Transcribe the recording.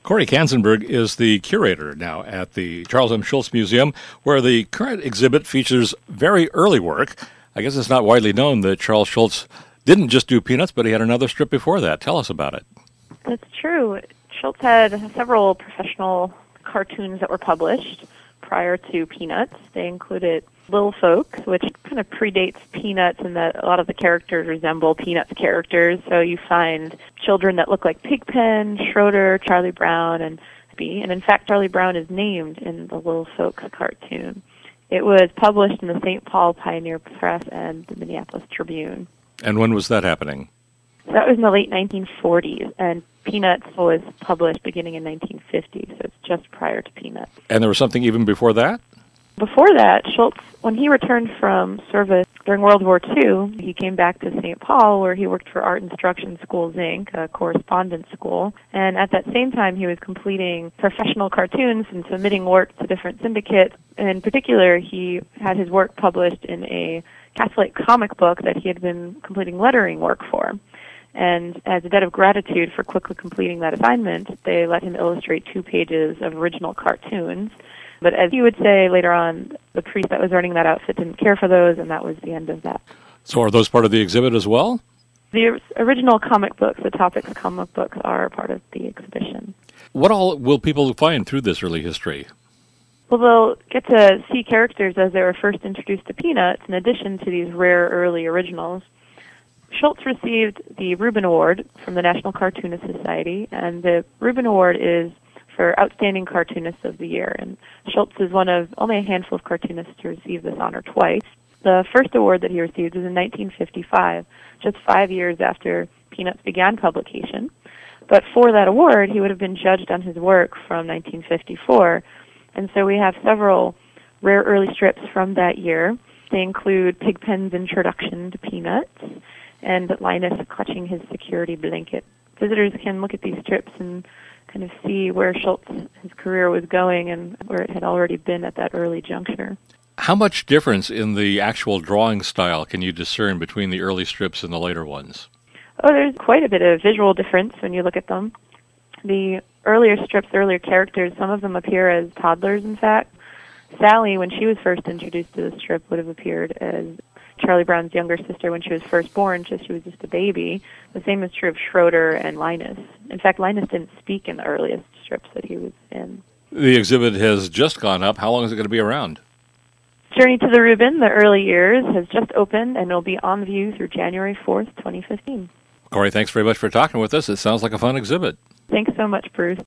Corey Kanzenberg is the curator now at the Charles M. Schulz Museum, where the current exhibit features very early work. I guess it's not widely known that Charles Schulz didn't just do Peanuts, but he had another strip before that. Tell us about it. That's true. Schulz had several professional cartoons that were published prior to Peanuts. They included Little Folks, which kind of predates Peanuts in that a lot of the characters resemble Peanuts characters. So you find children that look like Pigpen, Schroeder, Charlie Brown, and B. And in fact, Charlie Brown is named in the Little Folks cartoon. It was published in the St. Paul Pioneer Press and the Minneapolis Tribune. And when was that happening? So that was in the late 1940s, and Peanuts was published beginning in 1950, so it's just prior to Peanuts. And there was something even before that? Before that, Schulz, when he returned from service during World War II, he came back to St. Paul, where he worked for Art Instruction Schools, Inc., a correspondence school. And at that same time, he was completing professional cartoons and submitting work to different syndicates. In particular, he had his work published in a Catholic comic book that he had been completing lettering work for. And as a debt of gratitude for quickly completing that assignment, they let him illustrate 2 pages of original cartoons. But as he would say later on, the priest that was running that outfit didn't care for those, and that was the end of that. So are those part of the exhibit as well? The original comic books, the Topics comic books, are part of the exhibition. What all will people find through this early history? Well, they'll get to see characters as they were first introduced to Peanuts, in addition to these rare early originals. Schulz received the Reuben Award from the National Cartoonist Society, and the Reuben Award is for Outstanding Cartoonist of the Year. And Schulz is one of only a handful of cartoonists to receive this honor twice. The first award that he received was in 1955, just 5 years after Peanuts began publication. But for that award, he would have been judged on his work from 1954. And so we have several rare early strips from that year. They include Pigpen's introduction to Peanuts and Linus clutching his security blanket. Visitors can look at these strips and kind of see where Schulz's career was going and where it had already been at that early juncture. How much difference in the actual drawing style can you discern between the early strips and the later ones? Oh, there's quite a bit of visual difference when you look at them. The earlier strips, the earlier characters, some of them appear as toddlers, in fact. Sally, when she was first introduced to the strip, would have appeared as Charlie Brown's younger sister when she was first born, she was just a baby. The same is true of Schroeder and Linus. In fact, Linus didn't speak in the earliest strips that he was in. The exhibit has just gone up. How long is it going to be around? Journey to the Reuben, the early years, has just opened and will be on view through January 4th, 2015. Corey, thanks very much for talking with us. It sounds like a fun exhibit. Thanks so much, Bruce.